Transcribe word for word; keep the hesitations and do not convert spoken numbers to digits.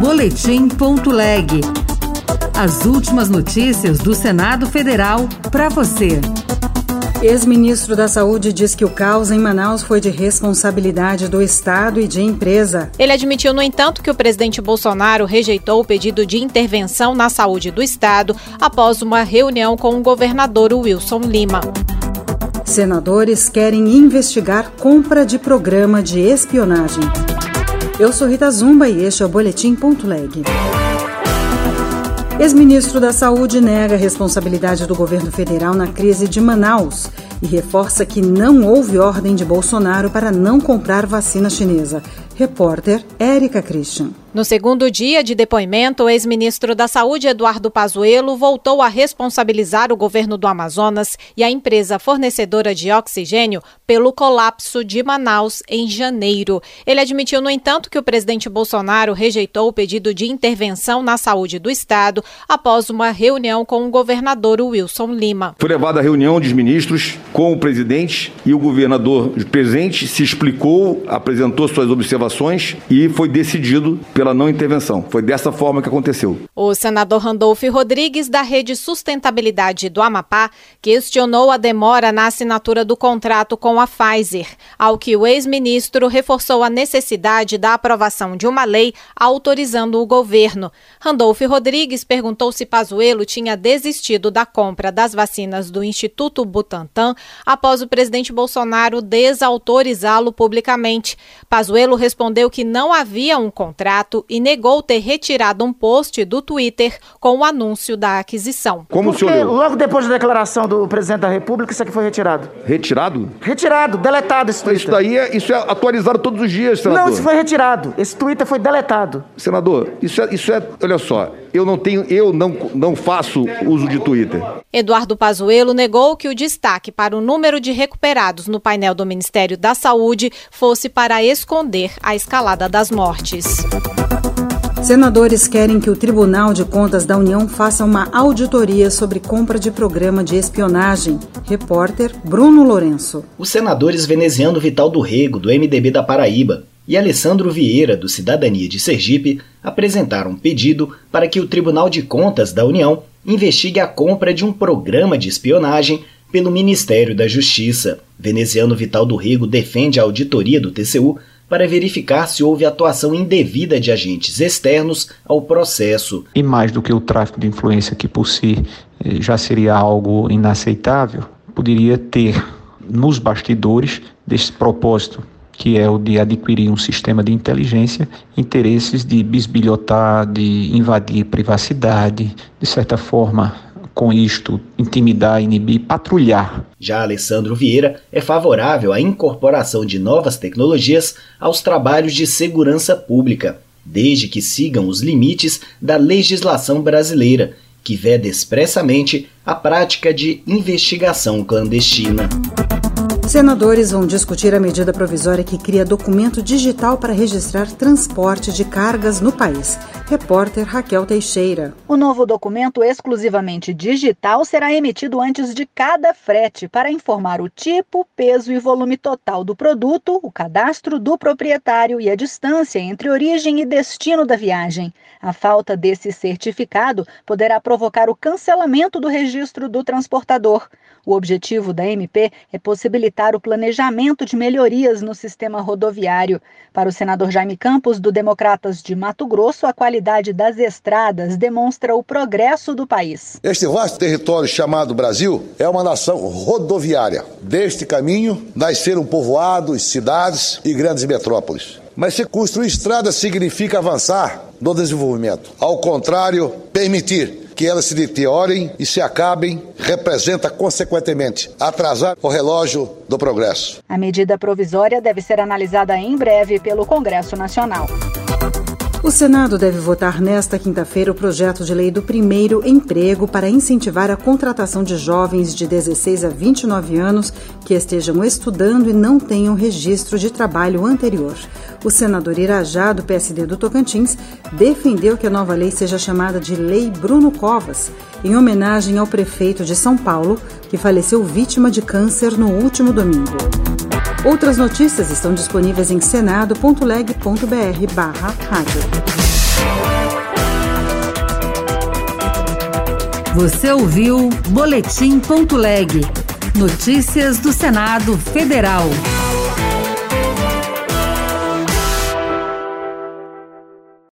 boletim ponto leg. As últimas notícias do Senado Federal para você. Ex-ministro da Saúde diz que o caos em Manaus foi de responsabilidade do Estado e de empresa. Ele admitiu, no entanto, que o presidente Bolsonaro rejeitou o pedido de intervenção na saúde do Estado após uma reunião com o governador Wilson Lima. Senadores querem investigar compra de programa de espionagem. Eu sou Rita Zumba e este é o boletim ponto leg. Ex-ministro da Saúde nega a responsabilidade do governo federal na crise de Manaus e reforça que não houve ordem de Bolsonaro para não comprar vacina chinesa. Repórter Érica Christian. No segundo dia de depoimento, o ex-ministro da Saúde, Eduardo Pazuello, voltou a responsabilizar o governo do Amazonas e a empresa fornecedora de oxigênio pelo colapso de Manaus em janeiro. Ele admitiu, no entanto, que o presidente Bolsonaro rejeitou o pedido de intervenção na saúde do Estado após uma reunião com o governador Wilson Lima. Foi levada a reunião dos ministros com o presidente e o governador presente se explicou, apresentou suas observações e foi decidido pela não intervenção. Foi dessa forma que aconteceu. O senador Randolfo Rodrigues, da Rede Sustentabilidade do Amapá, questionou a demora na assinatura do contrato com a Pfizer, ao que o ex-ministro reforçou a necessidade da aprovação de uma lei autorizando o governo. Randolfo Rodrigues perguntou se Pazuello tinha desistido da compra das vacinas do Instituto Butantan após o presidente Bolsonaro desautorizá-lo publicamente. Pazuello respondeu que não havia um contrato e negou ter retirado um post do Twitter com o anúncio da aquisição. Como Porque o senhor logo depois da declaração do presidente da República, isso aqui foi retirado. Retirado? Retirado, deletado esse Twitter. Isso daí é, isso é atualizado todos os dias, senador. Não, isso foi retirado. Esse Twitter foi deletado. Senador, isso é, isso é olha só, eu não tenho, eu não, não faço uso de Twitter. Eduardo Pazuello negou que o destaque para o número de recuperados no painel do Ministério da Saúde fosse para esconder a escalada das mortes. Senadores querem que o Tribunal de Contas da União faça uma auditoria sobre compra de programa de espionagem. Repórter Bruno Lourenço. Os senadores Veneziano Vital do Rego, do M D B da Paraíba, e Alessandro Vieira, do Cidadania de Sergipe, apresentaram um pedido para que o Tribunal de Contas da União investigue a compra de um programa de espionagem pelo Ministério da Justiça. Veneziano Vital do Rego defende a auditoria do T C U para verificar se houve atuação indevida de agentes externos ao processo. E mais do que o tráfico de influência, que por si já seria algo inaceitável, poderia ter nos bastidores desse propósito, que é o de adquirir um sistema de inteligência, interesses de bisbilhotar, de invadir privacidade, de certa forma, com isto, intimidar, inibir, patrulhar. Já Alessandro Vieira é favorável à incorporação de novas tecnologias aos trabalhos de segurança pública, desde que sigam os limites da legislação brasileira, que veda expressamente a prática de investigação clandestina. Senadores vão discutir a medida provisória que cria documento digital para registrar transporte de cargas no país. Repórter Raquel Teixeira. O novo documento exclusivamente digital será emitido antes de cada frete para informar o tipo, peso e volume total do produto, o cadastro do proprietário e a distância entre origem e destino da viagem. A falta desse certificado poderá provocar o cancelamento do registro do transportador. O objetivo da M P é possibilitar o planejamento de melhorias no sistema rodoviário. Para o senador Jaime Campos, do Democratas de Mato Grosso, a qualidade das estradas demonstra o progresso do país. Este vasto território chamado Brasil é uma nação rodoviária. Deste caminho nasceram povoados, cidades e grandes metrópoles. Mas se construir estradas significa avançar no desenvolvimento. Ao contrário, permitir que elas se deteriorem e se acabem representa, consequentemente, atrasar o relógio do progresso. A medida provisória deve ser analisada em breve pelo Congresso Nacional. O Senado deve votar nesta quinta-feira o projeto de lei do primeiro emprego para incentivar a contratação de jovens de dezesseis a vinte e nove anos que estejam estudando e não tenham registro de trabalho anterior. O senador Irajá, do P S D do Tocantins, defendeu que a nova lei seja chamada de Lei Bruno Covas, em homenagem ao prefeito de São Paulo, que faleceu vítima de câncer no último domingo. Outras notícias estão disponíveis em senado ponto leg ponto br barra rádio. Você ouviu Boletim Ponto Leg. Notícias do Senado Federal.